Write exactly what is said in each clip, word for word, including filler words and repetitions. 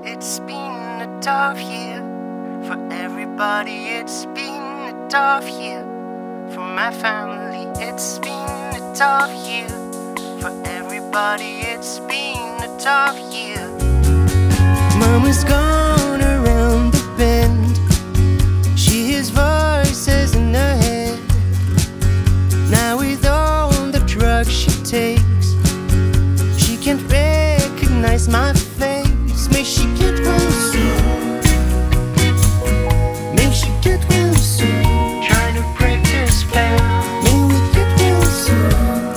It's been a tough year for everybody. It's been a tough year for my family. It's been a tough year for everybody. It's been a tough year. Mama's gone around the bend. She hears voices in her head. Now with all the drugs she takes, she can't recognize my face. May she get well soon. May she get well soon. Trying to break this spell. May we get well soon.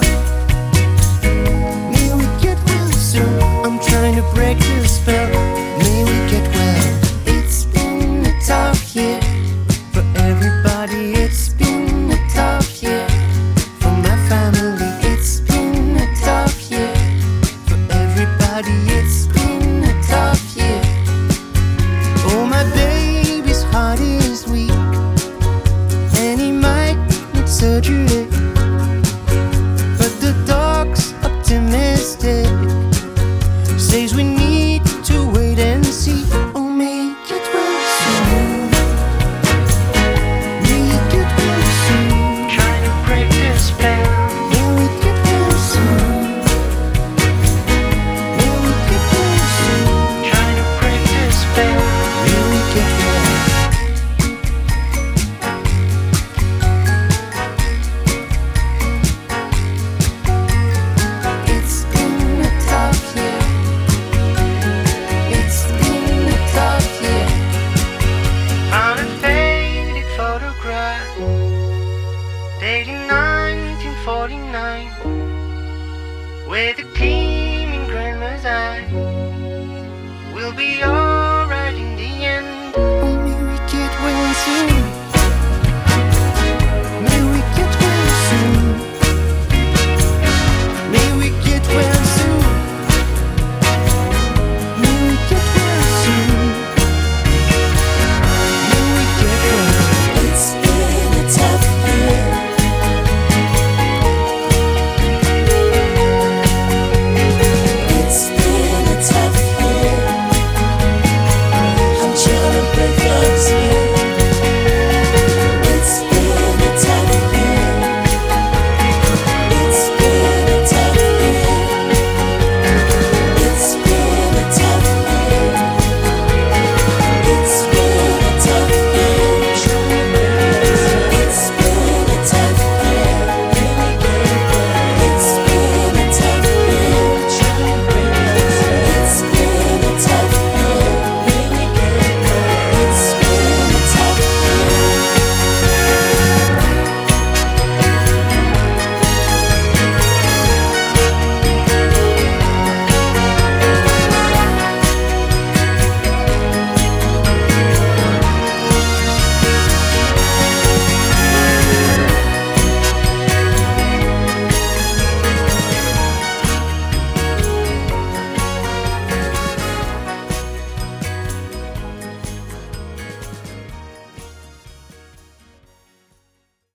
May we get well soon. I'm trying to break this spell. May we get well. It's been a tough year for everybody. It's been a tough year for my family. It's been a tough year for everybody. It's been a tough year. Oh, my baby's heart is weak and he might need surgery, but the doc's optimistic, says we need to wait and see. Oh, may you get well soon. May you get well soon. Trying to break this spell. May we get well soon. May we get well soon. Trying to break this spell. May we get well. It's been a tough year. It's been a tough year. Found a faded photograph dated nineteen forty-nine with a gleam in grandma's eye. We'll be all